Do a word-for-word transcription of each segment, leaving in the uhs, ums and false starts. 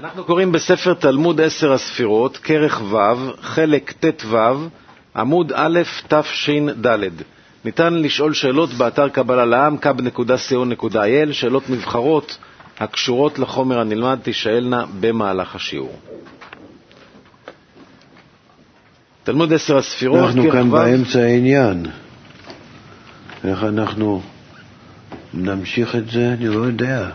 אנחנו קוראים בספר תלמוד עשר הספירות, כרך ו', חלק ט' ו', עמוד א' תש"ד. ניתן לשאול שאלות באתר קבלה לעם, קב נקודה סי או נקודה איי אל, שאלות מבחרות הקשורות לחומר הנלמד תשאלנה במהלך השיעור. תלמוד עשר הספירות, אנחנו כרך כאן ו'. באמצע העניין. איך אנחנו נמשיך את זה? אני לא יודע.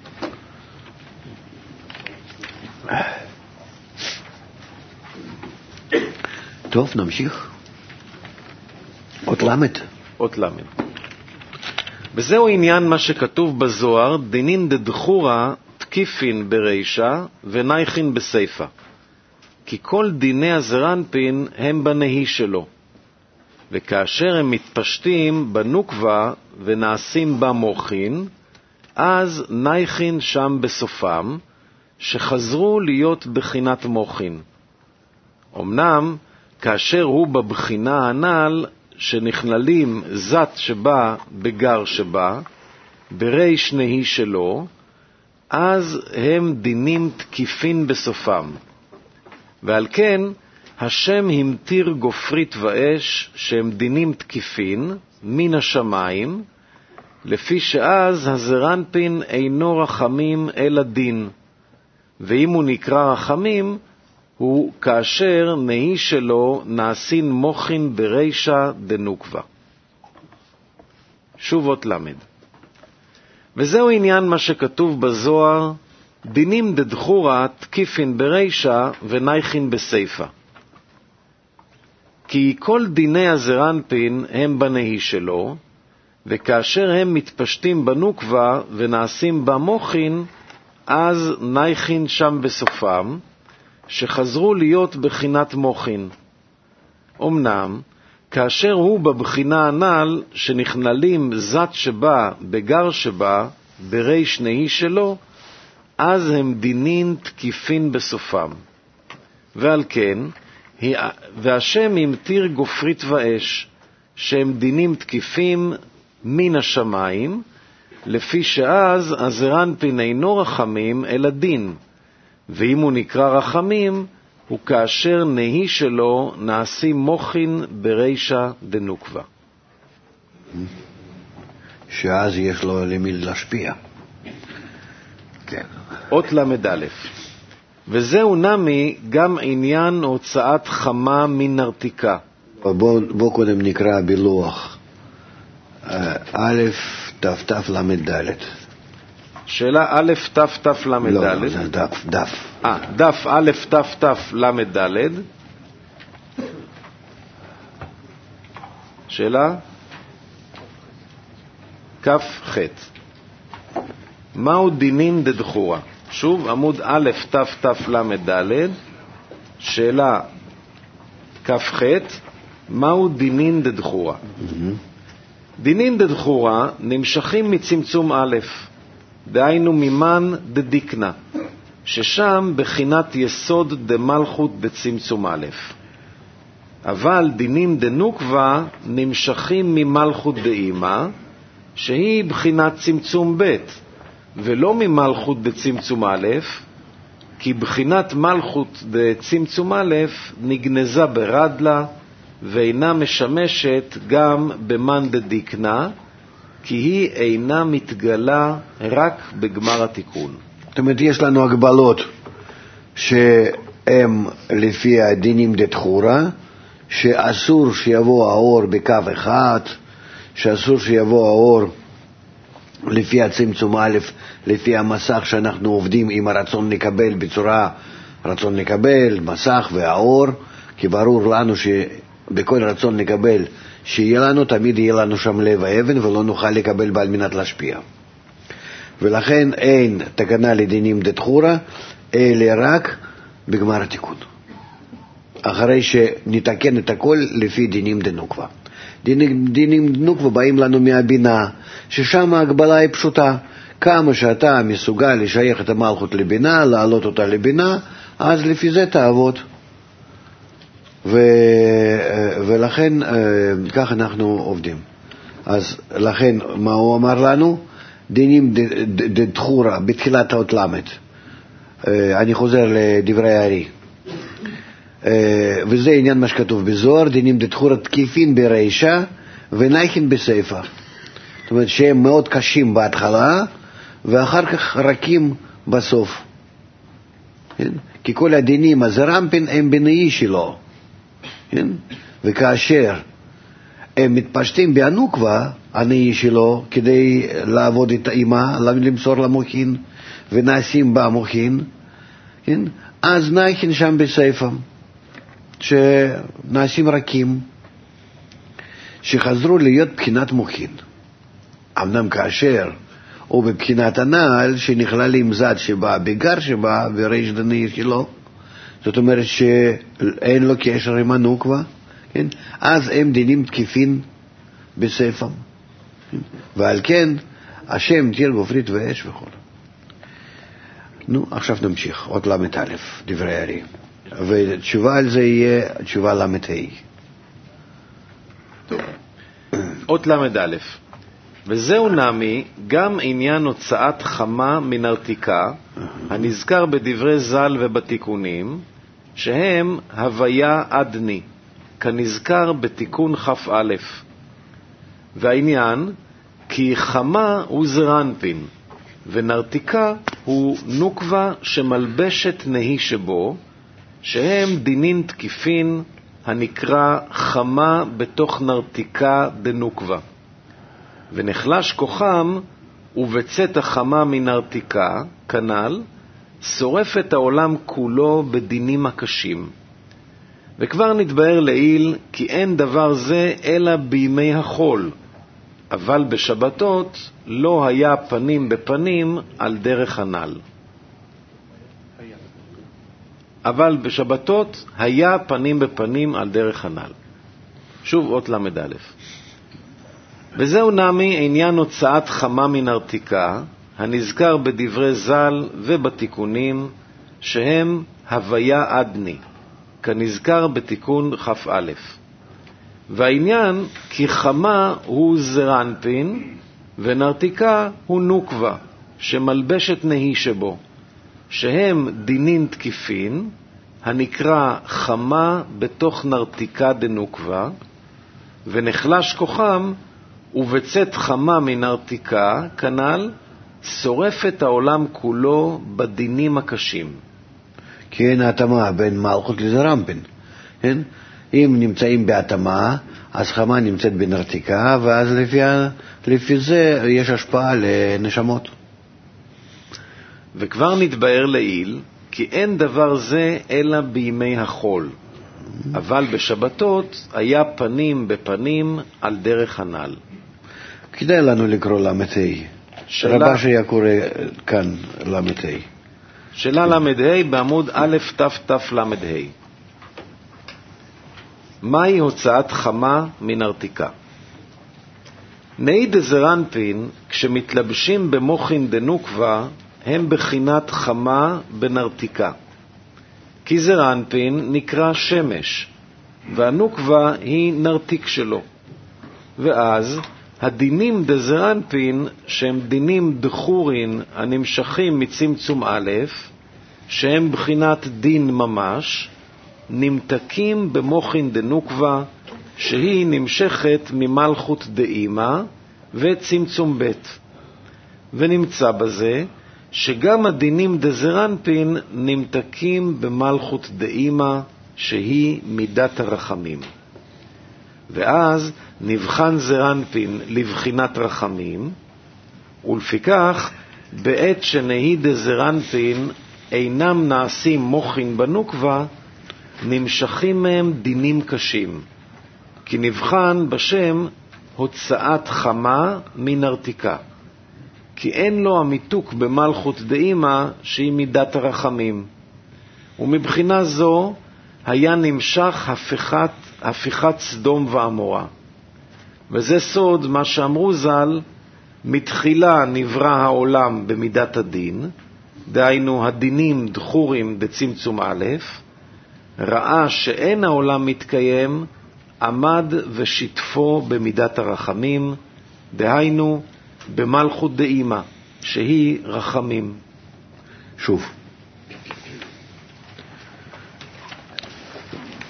טוב, נמשיך. אות למד. אות למד. וזהו עניין מה שכתוב בזוהר, דינין דדחורה תקיפין ברישה ונייכין בסייפה. כי כל דיני הזרנפין הם בנהי שלו, וכאשר הם מתפשטים בנוקבה ונעשים בה מוחין, אז נייכין שם בסופם, שחזרו להיות בחינת מוחין. אמנם, כאשר הוא בבחינה הנ"ל, שנכללים זת שבה בגר שבה, בריש נהי שלו, אז הם דינים תקיפין בסופם. ועל כן, השם המתיר גופרית ואש שהם דינים תקיפין מן השמיים, לפי שאז הזרנפין אינו רחמים אלא דין, ואם הוא נקרא רחמים, הוא כאשר נהי שלו נעשין מוחין ברישה דנוקבה. שוב אות למד. וזהו עניין מה שכתוב בזוהר, דינים דדחורה תקיפין ברישה ונייכין בסייפה. כי כל דיני הזרנפין הם בנהי שלו, וכאשר הם מתפשטים בנוקבה ונעשים בה מוחין, אז נייכין שם בסופם, שחזרו להיות בחינת מוחין. אמנם, כאשר הוא בבחינה הנ"ל, שנכללים זת שבה בגר שבה, בריש נהי שלו, אז הם דינין תקיפין בסופם. ועל כן, והשם המתיר גופרית ואש, שהם דינים תקיפים מן השמיים, לפי שאז הזרנפין אינו רחמים אלא דין, ואם הוא נקרא רחמים, הוא כאשר נהי שלו נעשים מוחין ברישה דנוקבה. שאז יש לו למי להשפיע. כן. אות למד א'. וזהו נמי גם עניין הוצאת חמה מן נרתיקה. בוא, בוא קודם נקרא בלוח. א' תף תף למד ד'. שאלה א' תף תף למד ד'. לא, זה דף, דף. אה, דף א' תף תף למד ד'. שאלה כף ח'. מהו דינין דדחורה? שוב, עמוד א' תף תף למד ד'. שאלה כף ח'. מהו דינין דדחורה? דינין דדחורה נמשכים מצמצום א', דהיינו מימן דדיקנה, ששם בחינת יסוד דמלכות בצמצום א'. אבל דינים דנוקבה נמשכים ממלכות דאימה, שהיא בחינת צמצום ב', ולא ממלכות בצמצום א', כי בחינת מלכות בצמצום א' נגנזה ברדלה, ואינה משמשת גם במן דדיקנה, כי היא אינה מתגלה רק בגמר התיקון. זאת אומרת, יש לנו הגבלות שהם לפי הדינים דתחורה, שאסור שיבוא האור בקו אחד, שאסור שיבוא האור לפי הצמצום א', לפי המסך שאנחנו עובדים עם הרצון לקבל בצורה, רצון לקבל, מסך והאור, כי ברור לנו שבכל רצון לקבל שיהיה לנו, תמיד יהיה לנו שם לב האבן, ולא נוכל לקבל בעל מנת להשפיע. ולכן אין תקנה לדינים דתחורה, אלא רק בגמר התיקון. אחרי שנתקן את הכל לפי דינים דנוקבה. דינים, דינים דנוקבה באים לנו מהבינה, ששם ההגבלה היא פשוטה. כמה שאתה מסוגל לשייך את המלכות לבינה, להעלות אותה לבינה, אז לפי זה תעבוד. ו... ולכן כך אנחנו עובדים. אז לכן מה הוא אמר לנו? דינים דתחורה בתחילת האות למד. אני חוזר לדברי הארי. וזה עניין מה שכתוב בזוהר, דינים דתחורה תקיפין ברישה ונייכין בסייפה. זאת אומרת שהם מאוד קשים בהתחלה ואחר כך רכים בסוף. כן? כי כל הדינים הזרמפין הם בנאי שלו. כן? וכאשר הם מתפשטים בנוקבה, הנאי שלו, כדי לעבוד את האמא, למסור למוחין, ונעשים במוחין, כן? אז נייכין שם בסייפה. שנעשים רכים, שחזרו להיות בחינת מוחין. אמנם כאשר הוא בבחינת הנעל, שנכלל עם זד שבא, בגר שבא, וריש דנאי שלו, זאת אומרת שאין לו קשר עם הנוקבה, כן? אז הם דינים תקיפין בספם. כן? ועל כן, השם תיר גופרית ואש וכל. נו, עכשיו נמשיך, עוד למד א', דברי הארי. ותשובה על זה יהיה תשובה למד ה'. טוב. עוד למד א'. וזהו נמי גם עניין הוצאת חמה מן ארתיקה, הנזכר בדברי ז"ל ובתיקונים, שהם הוויה עדני, כנזכר בתיקון כ"א. והעניין, כי חמה הוא זרנפין, ונרתיקה הוא נוקבה שמלבשת נהי שבו, שהם דינין תקיפין, הנקרא חמה בתוך נרתיקה דנוקבה. ונחלש כוחם, ובצאת החמה מנרתיקה, כנל, שורף את העולם כולו בדינים הקשים. וכבר נתבהר לעיל כי אין דבר זה אלא בימי החול, אבל בשבתות לא היה פנים בפנים על דרך הנ"ל. אבל בשבתות היה פנים בפנים על דרך הנ"ל. שוב אות למד א'. וזהו נמי עניין הוצאת חמה מן ארתיקה, הנזכר בדברי ז"ל ובתיקונים, שהם הוויה עדני, כנזכר בתיקון כ"א. והעניין כי חמה הוא זרנפין, ונרתיקה הוא נוקבה, שמלבשת נהי שבו, שהם דינין תקיפין, הנקרא חמה בתוך נרתיקה דנוקבה, ונחלש כוחם, ובצאת חמה מנרתיקה, כנל, שורף את העולם כולו בדינים הקשים. כי אין התאמה בין מלכות לזרנפין. כן? אם נמצאים בהתאמה, אז חמה נמצאת בנרתיקה, ואז לפי, לפי זה יש השפעה לנשמות. וכבר נתבהר לעיל, כי אין דבר זה אלא בימי החול, אבל בשבתות היה פנים בפנים על דרך הנ"ל. כדאי לנו לקרוא למד ה'. רבה שהיה קורא כאן למד ה'. שאלה למד ה' בעמוד א' ת' ת' למד ה'. מהי הוצאת חמה מן ארתיקה? נאי דזרנפין, כשמתלבשים במוחין דנוקבה, הם בחינת חמה בנרתיקה. כי זרנפין נקרא שמש, והנוקבה היא נרתיק שלו. ואז הדינים דזרנפין, שהם דינים דחורין הנמשכים מצמצום א', שהם בחינת דין ממש, נמתקים במוחין דנוקבה, שהיא נמשכת ממלכות דאימא וצמצום ב'. ונמצא בזה שגם הדינים דזרנפין נמתקים במלכות דאימא, שהיא מידת הרחמים. ואז נבחן זרנפין לבחינת רחמים, ולפיכך בעת שנהי דזרנפין אינם נעשים מוחין בנוקבה, נמשכים מהם דינים קשים, כי נבחן בשם הוצאת חמה מן ארתיקה, כי אין לו המיתוק במלכות דאימא שהיא מידת הרחמים, ומבחינה זו היה נמשך הפיכת, הפיכת סדום ועמורה. וזה סוד מה שאמרו ז"ל, מתחילה נברא העולם במידת הדין, דהיינו הדינים דחורים דצמצום א', ראה שאין העולם מתקיים, עמד ושיתפו במידת הרחמים, דהיינו במלכות דאימא, שהיא רחמים. שוב,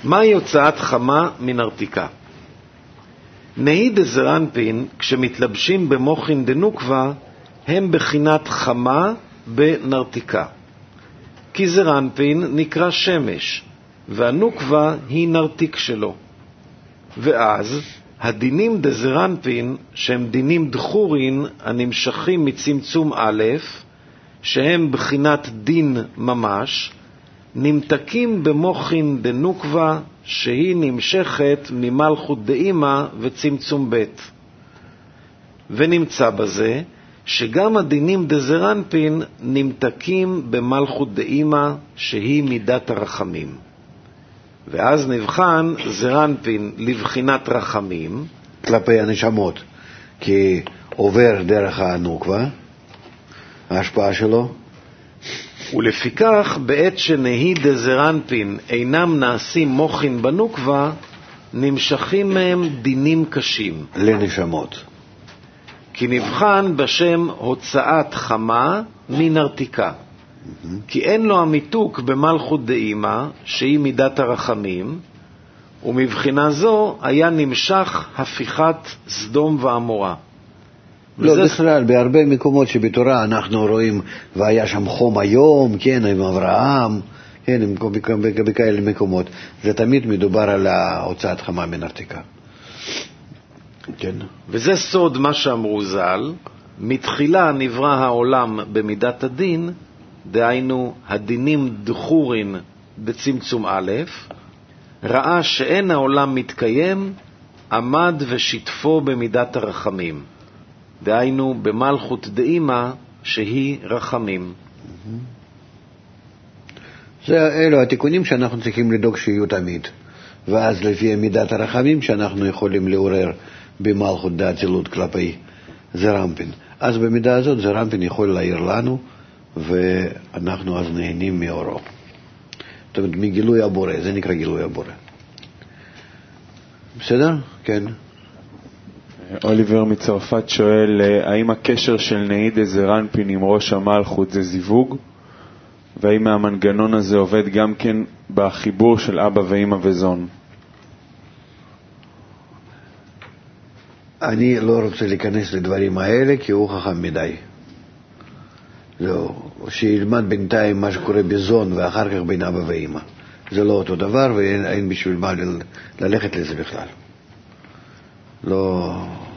מהי הוצאת חמה מנרתיקה? נהי דזרנפין, כשמתלבשים במוחין דנוקבה, הם בחינת חמה בנרתיקה. כי זרנפין נקרא שמש, והנוקבה היא נרתיק שלו. ואז הדינים דזרנפין, שהם דינים דחורין הנמשכים מצמצום א', שהם בחינת דין ממש, נמתקים במוחין דנוקבה, שהיא נמשכת ממלכות דאימא וצמצום ב'. ונמצא בזה שגם הדינים דזרנפין נמתקים במלכות דאימא, שהיא מידת הרחמים. ואז נבחן זרנפין לבחינת רחמים כלפי הנשמות, כי עובר דרך הנוקבה, ההשפעה שלו. ולפיכך בעת שנהי דזרנפין אינם נעשים מוחין בנוקבה, נמשכים מהם דינים קשים לנשמות. כי נבחן בשם הוצאת חמה מנרתיקה. Mm-hmm. כי אין לו המיתוק במלכות דאימא, שהיא מידת הרחמים, ומבחינה זו היה נמשך הפיכת סדום ועמורה. לא, וזה... בכלל, בהרבה מקומות שבתורה אנחנו רואים, והיה שם חום היום, כן, עם אברהם, כן, בכאלה מקומות. זה תמיד מדובר על הוצאת חמה מנרתיקה. כן. וזה סוד מה שאמרו ז"ל, מתחילה נברא העולם במידת הדין, דהיינו הדינים דחורין בצמצום א', ראה שאין העולם מתקיים, עמד ושיתפו במידת הרחמים, דהיינו במלכות דאימא שהיא רחמים. זה אלו התיקונים שאנחנו צריכים לדאוג שיהיו תמיד, ואז לפי מידת הרחמים שאנחנו יכולים לעורר במלכות דאצילות כלפי זרנפין. אז במידה הזאת זרנפין יכול להעיר לנו, ואנחנו אז נהנים מאורו. זאת אומרת, מגילוי הבורא, זה נקרא גילוי הבורא. בסדר? כן. אוליבר מצרפת שואל, האם הקשר של נהי דזרנפין עם ראש המלכות זה זיווג? והאם המנגנון הזה עובד גם כן בחיבור של אבא ואמא וזון? אני לא רוצה להיכנס לדברים האלה, כי הוא חכם מדי. זהו, שילמד בינתיים מה שקורה בזון ואחר כך בין אבא ואמא. זה לא אותו דבר, ואין בשביל מה ל- ללכת לזה בכלל. לא...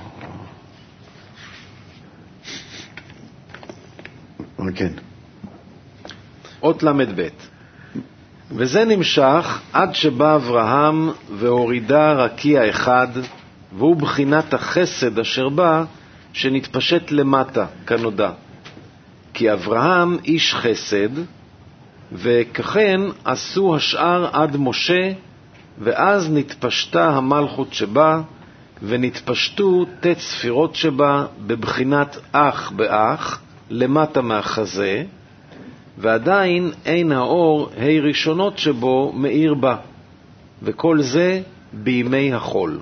כן. אות למד ב'. וזה נמשך עד שבא אברהם והורידה רקיע אחד, והוא בחינת החסד אשר בא, שנתפשט למטה כנודע. כי אברהם איש חסד, וככן עשו השאר עד משה, ואז נתפשטה המלכות שבה, ונתפשטו תת ספירות שבה בבחינת אח באח, למטה מהחזה, ועדיין אין האור ה' ראשונות שבו מאיר בה, וכל זה בימי החול.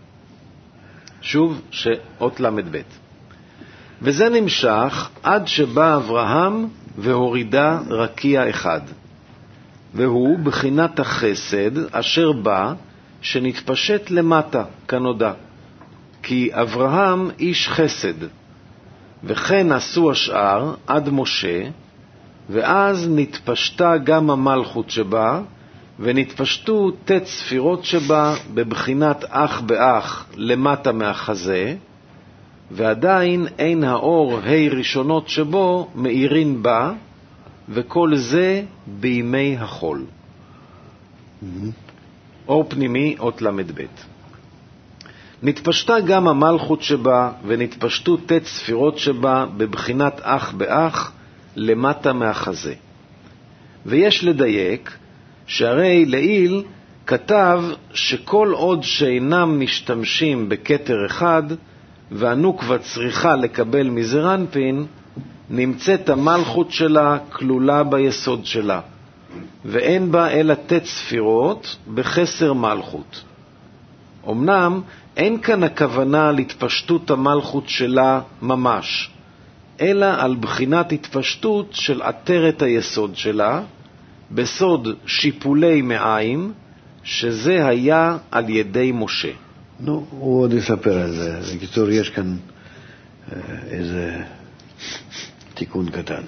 שוב שאות למד ב'. וזה נמשך עד שבא אברהם והורידה רקיע אחד, והוא בחינת החסד אשר בא, שנתפשט למטה כנודע. כי אברהם איש חסד, וכן עשו השאר עד משה, ואז נתפשטה גם המלכות שבה, ונתפשטו תת ספירות שבה בבחינת אח באח למטה מהחזה, ועדיין אין האור ה' ראשונות שבו מאירין בה, וכל זה בימי החול. Mm-hmm. אור פנימי אות למד ב'. נתפשטה גם המלכות שבה, ונתפשטו תת ספירות שבה בבחינת אח באח למטה מהחזה. ויש לדייק שהרי לעיל כתב שכל עוד שאינם משתמשים בכתר אחד, והנוקבה צריכה לקבל מזרנפין, נמצאת המלכות שלה כלולה ביסוד שלה, ואין בה אלא תת ספירות בחסר מלכות. אמנם אין כאן הכוונה להתפשטות המלכות שלה ממש, אלא על בחינת התפשטות של עטרת היסוד שלה, בסוד שיפולי מעיים, שזה היה על ידי משה. נו, הוא עוד יספר על זה. בקיצור, יש כאן איזה תיקון קטן.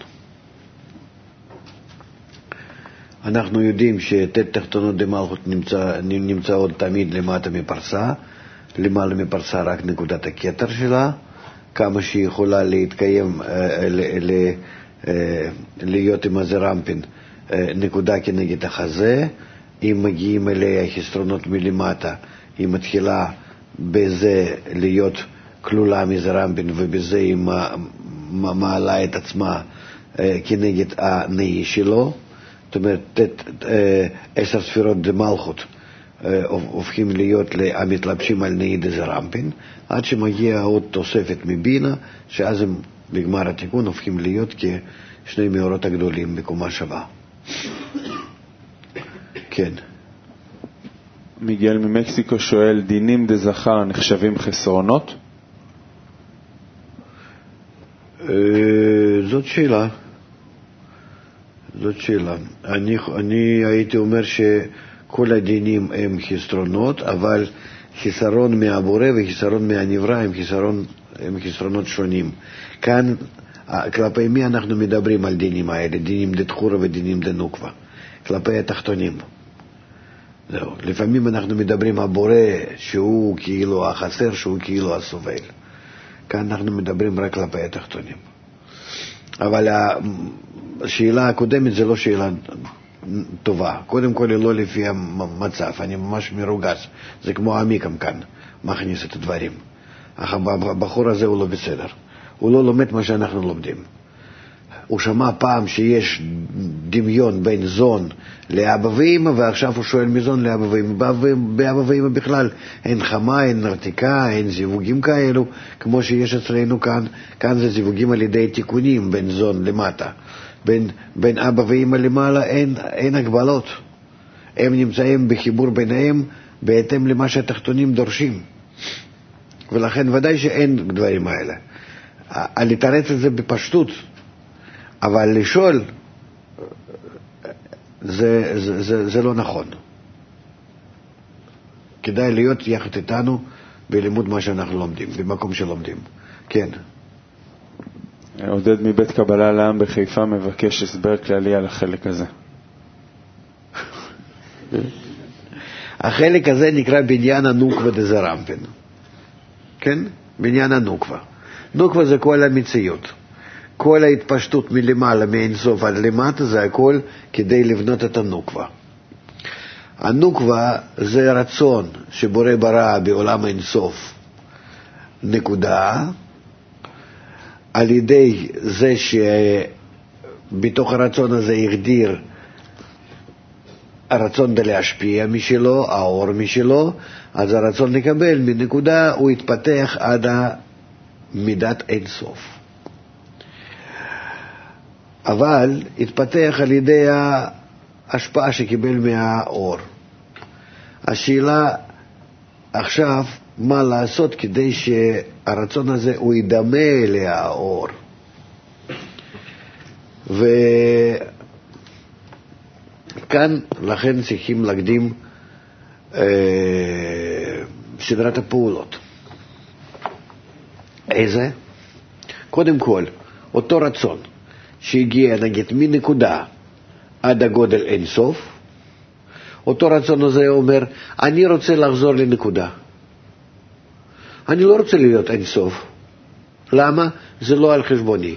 אנחנו יודעים שתת תחתונות דמלכות נמצא, נמצאות תמיד למטה מפרסה, למעלה מפרסה רק נקודת הכתר שלה, כמה שהיא יכולה להתקיים, ל, ל, להיות עם הזרמפין, נקודה כנגד החזה. אם מגיעים אליה חסרונות מלמטה, היא מתחילה בזה להיות כלולה מזרמפין, ובזה היא מעלה את עצמה כנגד הנאי שלו. זאת אומרת, עשר ספירות דמלכות הופכים להיות המתלבשים על נאי דזרמפין, עד שמגיע עוד תוספת מבינה, שאז הם בגמר התיקון הופכים להיות כשני מאורות הגדולים בקומה שווה. כן. מיגל ממקסיקו שואל, דינים דזכר נחשבים חסרונות? זאת שאלה. זאת שאלה. אני, אני הייתי אומר שכל הדינים הם חסרונות, אבל חיסרון מהבורא וחיסרון מהנברא הם, חיסרון, הם חסרונות שונים. כאן, כלפי מי אנחנו מדברים על דינים האלה? דינים דתחורה ודינים דנוקבה. כלפי התחתונים. זהו. לפעמים אנחנו מדברים על בורא שהוא כאילו החסר, שהוא כאילו הסובל. כאן אנחנו מדברים רק כלפי התחתונים. אבל השאלה הקודמת זה לא שאלה טובה. קודם כל היא לא לפי המצב. אני ממש מרוגז. זה כמו עמיקם כאן, מכניס את הדברים. אך הבחור הזה הוא לא בסדר. הוא לא לומד מה שאנחנו לומדים. הוא שמע פעם שיש דמיון בין זון לאבא ואמא, ועכשיו הוא שואל מזון לאבא ואמא. באבא ואמא בכלל אין חמה, אין נרתיקה, אין זיווגים כאלו, כמו שיש אצלנו כאן. כאן זה זיווגים על ידי תיקונים בין זון למטה. בין, בין אבא ואמא למעלה אין, אין הגבלות. הם נמצאים בחיבור ביניהם בהתאם למה שהתחתונים דורשים. ולכן ודאי שאין דברים האלה. לתרץ את זה בפשטות, אבל לשאול זה, זה, זה, זה לא נכון. כדאי להיות יחד איתנו בלימוד מה שאנחנו לומדים, במקום שלומדים. כן. עודד מבית קבלה לעם בחיפה מבקש הסבר כללי על החלק הזה. החלק הזה נקרא בניין הנוקבה דזרמפין. כן? בניין הנוקבה. נוקבה זה כל המציאות. כל ההתפשטות מלמעלה, מאינסוף עד למטה, זה הכל כדי לבנות את הנוקבה. הנוקבה זה רצון שבורא ברא בעולם אינסוף. נקודה. על ידי זה שבתוך הרצון הזה יגדיר הרצון להשפיע משלו, האור משלו, אז הרצון לקבל מנקודה הוא יתפתח עד מידת אינסוף. אבל יתפתח על ידי ההשפעה שקיבל מהאור. השאלה עכשיו, מה לעשות כדי שהרצון הזה הוא ידמה לאור. וכאן לכן צריכים להקדים אה, סדרת הפעולות. איזה? קודם כל, אותו רצון שהגיע נגיד מנקודה עד הגודל אינסוף, אותו רצון הזה אומר, אני רוצה לחזור לנקודה. אני לא רוצה להיות אינסוף. למה? זה לא על חשבוני.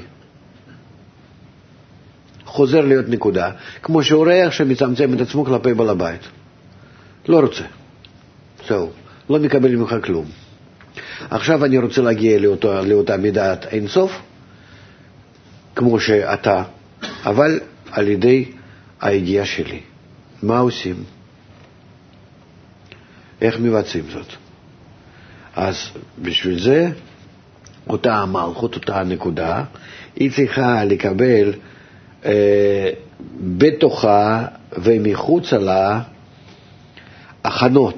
חוזר להיות נקודה, כמו שאורח שמצמצם את עצמו כלפי בעל הבית. לא רוצה. זהו. לא מקבל ממך כלום. עכשיו אני רוצה להגיע לאותה, לאותה מידת אינסוף, כמו שאתה, אבל על ידי היגיעה שלי. מה עושים? איך מבצעים זאת? אז בשביל זה, אותה המלכות, אותה הנקודה, היא צריכה לקבל אה, בתוכה ומחוצה לה הכנות,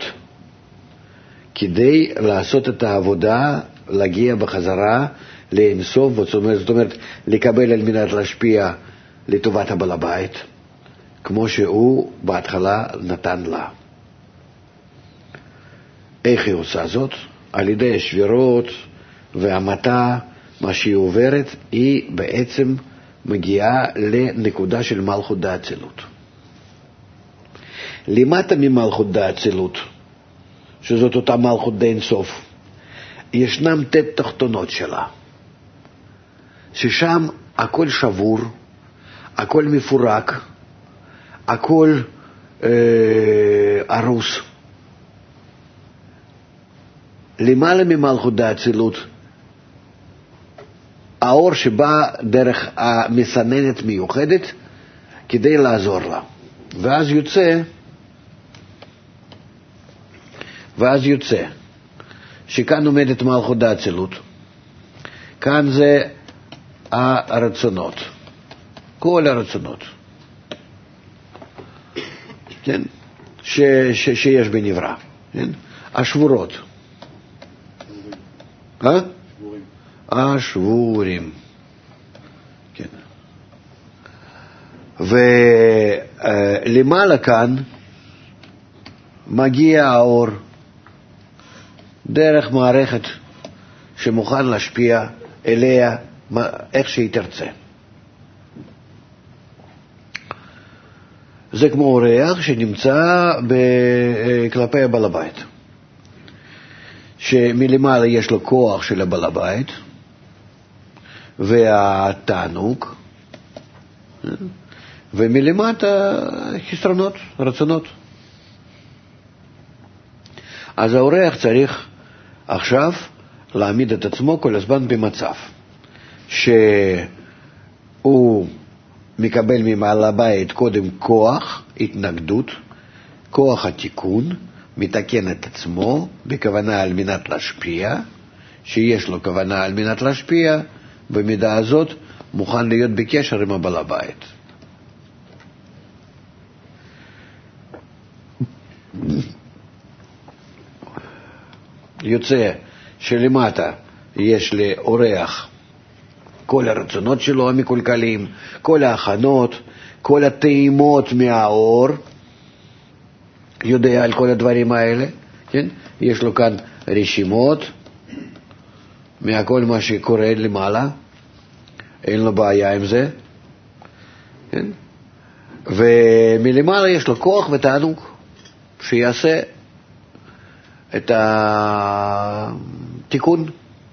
כדי לעשות את העבודה, להגיע בחזרה לאינסוף, זאת אומרת, זאת אומרת לקבל על מנת להשפיע לטובת הבעל הבית, כמו שהוא בהתחלה נתן לה. איך היא עושה זאת? על ידי שבירות והמתה, מה שהיא עוברת, היא בעצם מגיעה לנקודה של מלכות דאצילות. למטה ממלכות דאצילות, שזאת אותה מלכות די אינסוף, ישנם תת תחתונות שלה, ששם הכל שבור, הכל מפורק, הכל אה, ארוס. למעלה ממלכות דאצילות, האור שבא דרך המסננת מיוחדת כדי לעזור לה. ואז יוצא, ואז יוצא, שכאן עומדת מלכות דאצילות. כאן זה הרצונות, כל הרצונות, כן? ש, ש, שיש בנברא, כן? השבורות. אה? שבורים. השבורים. כן. ולמעלה כאן מגיע האור דרך מערכת שמוכן להשפיע אליה איך שהיא תרצה. זה כמו אורח שנמצא כלפי הבעל הבית, שמלמעלה יש לו כוח של הבעל הבית והתענוג, ומלמטה חסרונות, רצונות. אז האורח צריך עכשיו להעמיד את עצמו כל הזמן במצב שהוא מקבל מבעל הבית קודם כוח התנגדות, כוח התיקון, מתקן את עצמו בכוונה על מנת להשפיע, שיש לו כוונה על מנת להשפיע, במידה הזאת מוכן להיות בקשר עם הבעל הבית. יוצא שלמטה יש לאורח כל הרצונות שלו המקולקלים, כל ההכנות, כל הטעימות מהאור, יודע על כל הדברים האלה, כן? יש לו כאן רשימות מהכל מה שקורה למעלה, אין לו בעיה עם זה, כן? ומלמעלה יש לו כוח ותענוג שיעשה את התיקון.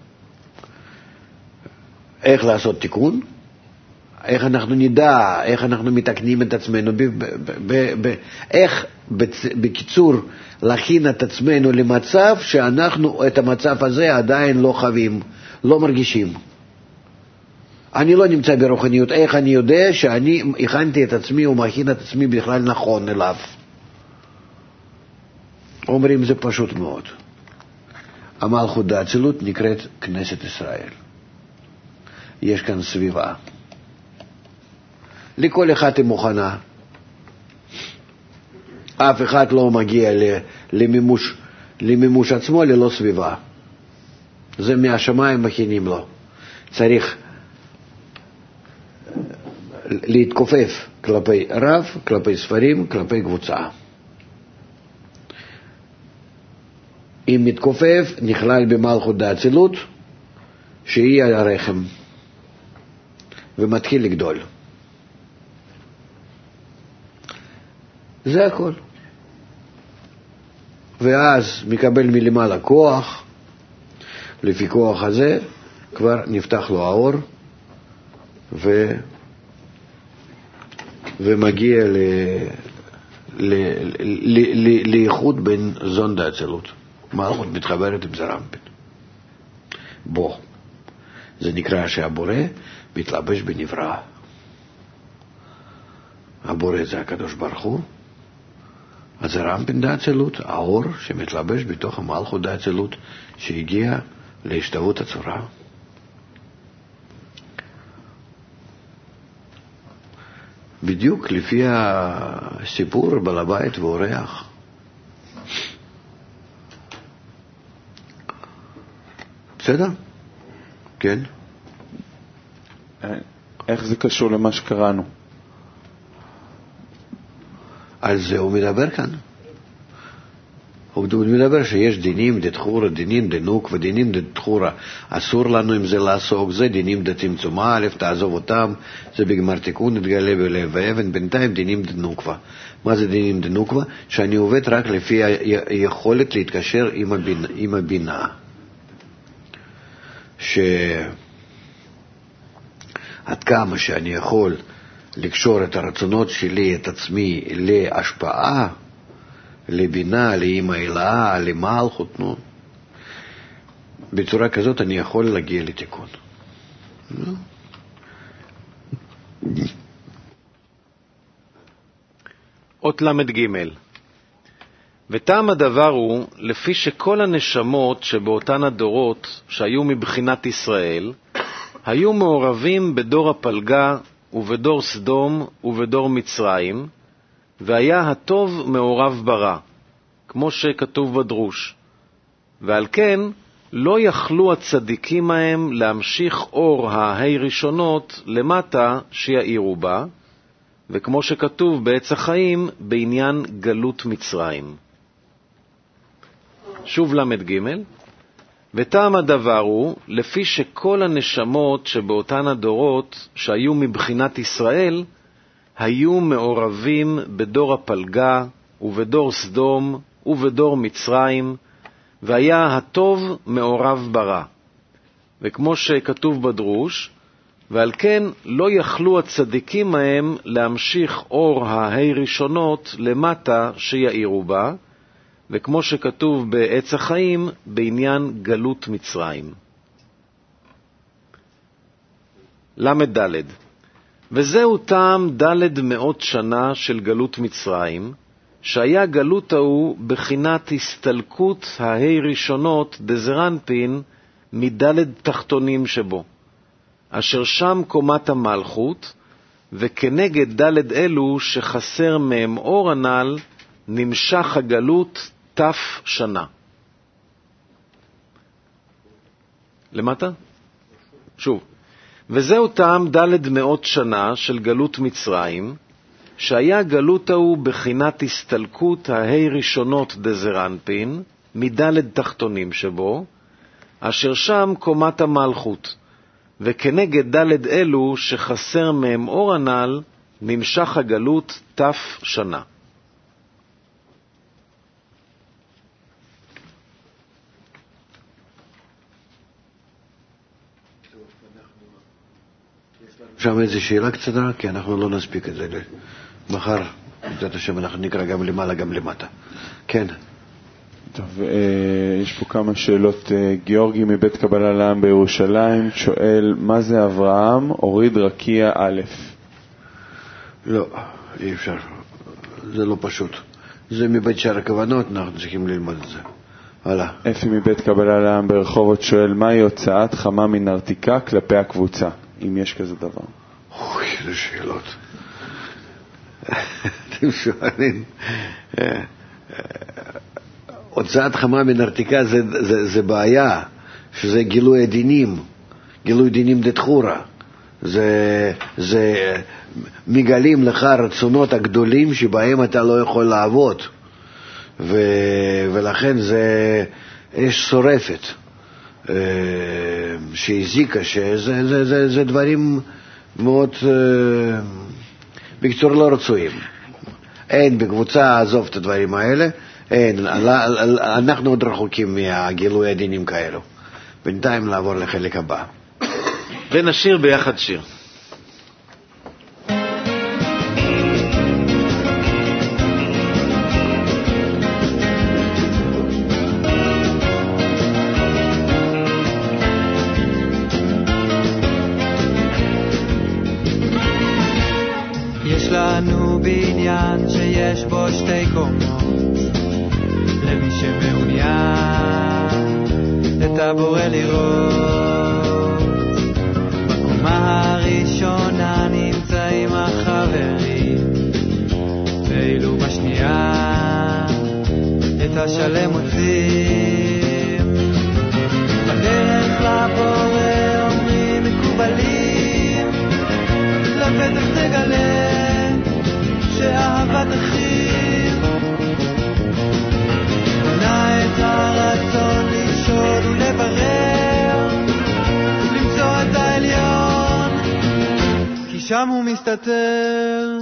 איך לעשות תיקון? איך אנחנו נדע, איך אנחנו מתקנים את עצמנו, ב- ב- ב- איך בקיצור להכין את עצמנו למצב שאנחנו את המצב הזה עדיין לא חווים, לא מרגישים. אני לא נמצא ברוחניות, איך אני יודע שאני הכנתי את עצמי ומכין את עצמי בכלל נכון אליו? אומרים זה פשוט מאוד. המלכות דאצילות נקראת כנסת ישראל. יש כאן סביבה. לכל אחד היא מוכנה. אף אחד לא מגיע למימוש, למימוש עצמו ללא סביבה. זה מהשמיים מכינים לו. צריך להתכופף כלפי רב, כלפי ספרים, כלפי קבוצה. אם מתכופף, נכלל במלכות דאצילות, שהיא הרחם, ומתחיל לגדול. זה הכל. ואז מקבל מלמעלה כוח, לפי כוח הזה כבר נפתח לו האור, ו... ומגיע ל... ל... ל... ל... לאיחוד בין זון דאצילות. מלכות מתחברת עם זרמפין. בו. זה נקרא שהבורא מתלבש בנברא. הבורא זה הקדוש ברוך הוא. אז זרמפין דאצילות, האור שמתלבש בתוך המלכות דאצילות, שהגיע להשתוות הצורה. בדיוק לפי הסיפור בעל הבית ואורח. בסדר? כן. איך זה קשור למה שקראנו? על זה הוא מדבר כאן. הוא מדבר שיש דינים דתחורה, דינים דנוק ודינים דתחורה. אסור לנו עם זה לעסוק, זה דינים דצמצום א', תעזוב אותם, זה בגמר תיקון, נתגלה בלב ואבן, בינתיים דינים דנוקווה. מה זה דינים דנוקווה? שאני עובד רק לפי היכולת להתקשר עם הבינה. עם הבינה. שעד כמה שאני יכול לקשור את הרצונות שלי, את עצמי, להשפעה, לבינה, לאמא אלאה, למלכות, נו. בצורה כזאת אני יכול להגיע לתיקון. אות למד ג' וטעם הדבר הוא, לפי שכל הנשמות שבאותן הדורות שהיו מבחינת ישראל, היו מעורבים בדור הפלגה ובדור סדום ובדור מצרים, והיה הטוב מעורב ברע, כמו שכתוב בדרוש. ועל כן לא יכלו הצדיקים ההם להמשיך אור ההי ראשונות למטה שיעירו בה, וכמו שכתוב בעץ החיים בעניין גלות מצרים. שוב למד ג' וטעם הדבר הוא, לפי שכל הנשמות שבאותן הדורות שהיו מבחינת ישראל, היו מעורבים בדור הפלגה ובדור סדום ובדור מצרים, והיה הטוב מעורב ברע. וכמו שכתוב בדרוש, ועל כן לא יכלו הצדיקים ההם להמשיך אור ההי ראשונות למטה שיעירו בה, וכמו שכתוב בעץ החיים בעניין גלות מצרים. למד ד' וזהו טעם ד' מאות שנה של גלות מצרים, שהיה גלות ההוא בחינת הסתלקות ההי ראשונות דזרנפין מד' תחתונים שבו, אשר שם קומת המלכות, וכנגד ד' אלו שחסר מהם אור הנ"ל, נמשך הגלות תף שנה. למטה? שוב. וזהו טעם ד' מאות שנה של גלות מצרים, שהיה גלות ההוא בחינת הסתלקות ההי ראשונות דזרנפין, מד' תחתונים שבו, אשר שם קומת המלכות, וכנגד ד' אלו שחסר מהם אור הנ"ל, נמשך הגלות תף שנה. שם איזו שאלה קצרה, כי אנחנו לא נספיק את זה. מחר, בעזרת השם, אנחנו נקרא גם למעלה, גם למטה. כן. טוב, יש פה כמה שאלות. גיאורגי מבית קבלה לעם בירושלים שואל, מה זה אברהם הוריד רקיע א'? לא, אי אפשר. זה לא פשוט. זה מבית שער הכוונות, אנחנו צריכים ללמוד את זה. הלאה. אפי מבית קבלה לעם ברחובות שואל, מהי הוצאת חמה מנרתיקה כלפי הקבוצה, אם יש כזה דבר? אוי, איזה שאלות. אתם שואלים. הוצאת חמה מנרתיקה זה, זה, זה בעיה, שזה גילוי דינים, גילוי דינים דתחורה. זה, זה מגלים לך רצונות הגדולים שבהם אתה לא יכול לעבוד. ו, ולכן זה אש שורפת, שהזיקה, שזה זה, זה, זה דברים מאוד, בקצור, לא רצויים. אין בקבוצה, עזוב את הדברים האלה, אין, אנחנו עוד רחוקים מהגילוי הדינים כאלו. בינתיים לעבור לחלק הבא. ונשיר ביחד שיר. יש לנו בניין שיש בו שתי קומות, למי שמעוניין את הבורא לראות. בקומה הראשונה נמצאים החברים, ואילו בשנייה את השלם מוצאים. בדרך לבורא אומרים מקובלים, לפתח תגלה שאהבה תחיר. מסתתר.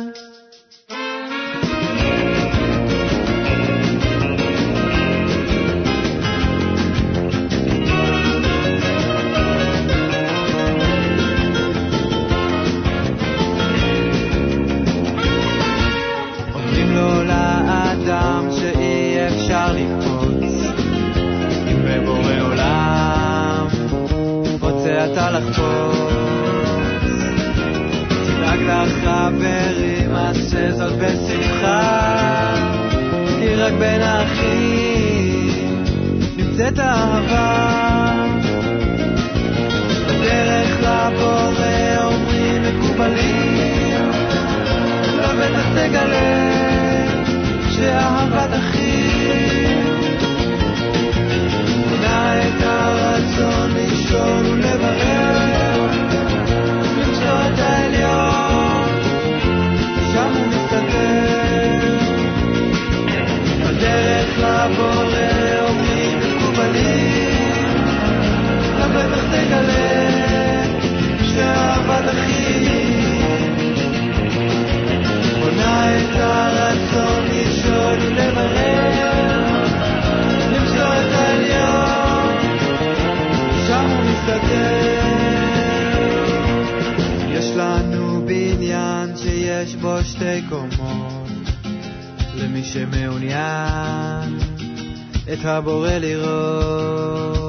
אומרים לו לאדם שאי אפשר לקפוץ, אם בבורא עולם רוצה אתה לחפוץ. תדאג לחברים אז שזאת בשמחה, כי רק בין האחים נמצאת האהבה. בדרך לבורא אומרים מקובלים, לא בטח תגלה שאהבת אחים מונה את הרצון לשאול ולברר, למצוא את העליון, שם הוא מסתתר. בדרך לבורא אומרים מקובלים, לא בטח תגלה שאהבת אחים מונה את הרצון לשאול ולברר, למצוא את העליון, שם הוא מסתתר. יש לנו בניין שיש בו שתי קומות, למי שמעוניין את הבורא לראות.